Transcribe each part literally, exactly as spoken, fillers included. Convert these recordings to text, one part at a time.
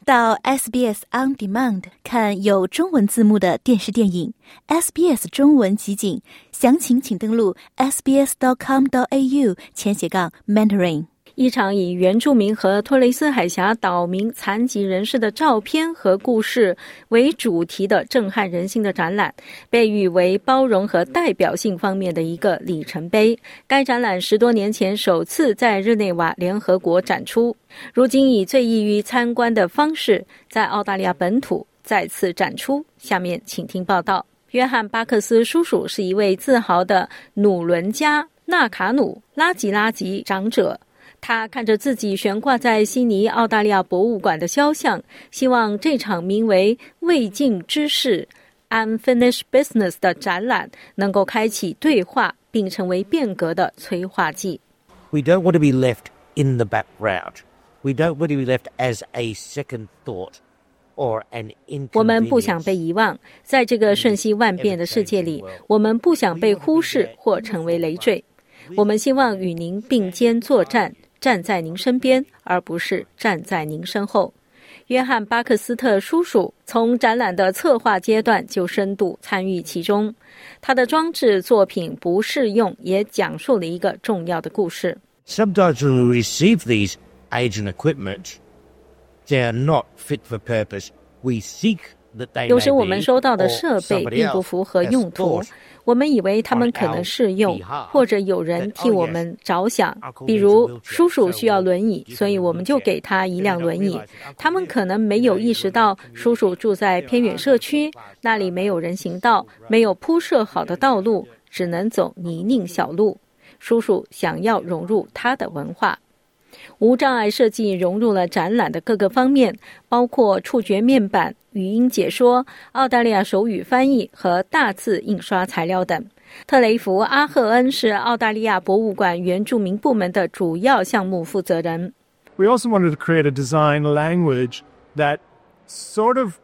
到 S B S On Demand 看有中文字幕的电视电影 S B S 中文集锦，详情请登录 s b s dot com dot a u 前斜杠 Mandarin。 一场以原住民和托雷斯海峡岛民残疾人士的照片和故事为主题的震撼人心的展览，被誉为包容和代表性方面的一个里程碑。该展览十多年前首次在日内瓦联合国展出，如今以最易于参观的方式在澳大利亚本土再次展出。下面请听报道。约翰·巴克斯叔叔是一位自豪的努伦加纳卡努拉吉拉吉长者，他看着自己悬挂在悉尼澳大利亚博物馆的肖像，希望这场名为未尽之事 Unfinished Business 的展览能够开启对话并成为变革的催化剂。 We don't want to be left in the background. We don't want to be left as a second thought or an inconvenience. 我们不想被遗忘，在这个瞬息万变的世界里，我们不想被忽视或成为累赘。我们希望与您并肩作战，站在您身边，而不是站在您身后。约翰·巴克斯特叔叔从展览的策划阶段就深度参与其中，他的装置作品不适用也讲述了一个重要的故事。 Sometimes when we receive these aids and equipment, they are not fit for purpose. We seek that they may be, 有时我们收到的设备并不符合用途，我们以为他们可能适用，或者有人替我们着想，比如叔叔需要轮椅，所以我们就给他一辆轮椅。他们可能没有意识到叔叔住在偏远社区，那里没有人行道，没有铺设好的道路，只能走泥泞小路。叔叔想要融入他的文化。无障碍设计融入了展览的各个方面，包括触觉面板、语音解说、澳大利亚手语翻译和大字印刷材料等。特雷弗·阿赫恩是澳大利亚博物馆原住民部门的主要项目负责人。 We also wanted to create a design language that sort of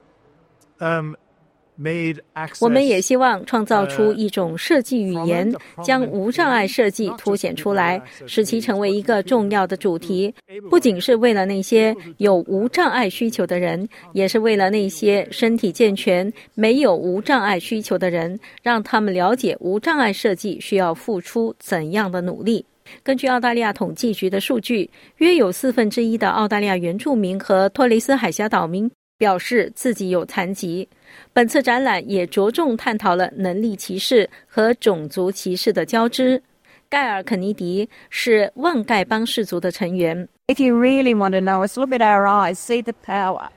um, made access. 我们也希望创造出一种设计语言，将无障碍设计凸显出来，使其成为一个重要的主题，不仅是为了那些有无障碍需求的人，也是为了那些身体健全、没有无障碍需求的人，让他们了解无障碍设计需要付出怎样的努力。根据澳大利亚统计局的数据，约有四分之一的澳大利亚原住民和托雷斯海峡岛民表示自己有残疾。本次展览也着重探讨了能力歧视和种族歧视的交织。盖尔·肯尼迪是旺盖邦氏族的成员。 If you really want to know us, look at our eyes, see the power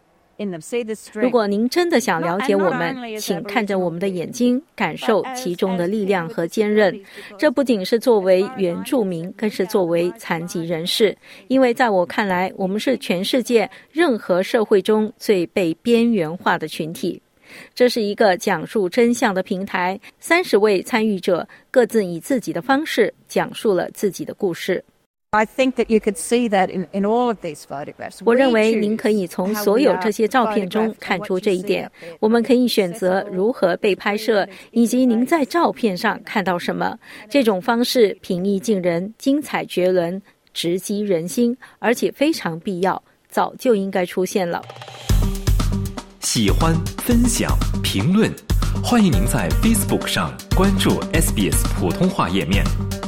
in them, see the strength. 如果您真的想了解我们，请看着我们的眼睛，感受其中的力量和坚韧。这不仅是作为原住民，更是作为残疾人士，因为在我看来，我们是全世界任何社会中最被边缘化的群体。这是一个讲述真相的平台，三十位参与者各自以自己的方式讲述了自己的故事。 I think that you could see that in, in all of these photographs. 我认为您可以从所有这些照片中看出这一点。我们可以选择如何被拍摄，以及您在照片上看到什么。这种方式平易近人，精彩绝伦，直击人心，而且非常必要，早就应该出现了。 喜欢、分享、评论，欢迎您在 Facebook 上关注 S B S 普通话页面。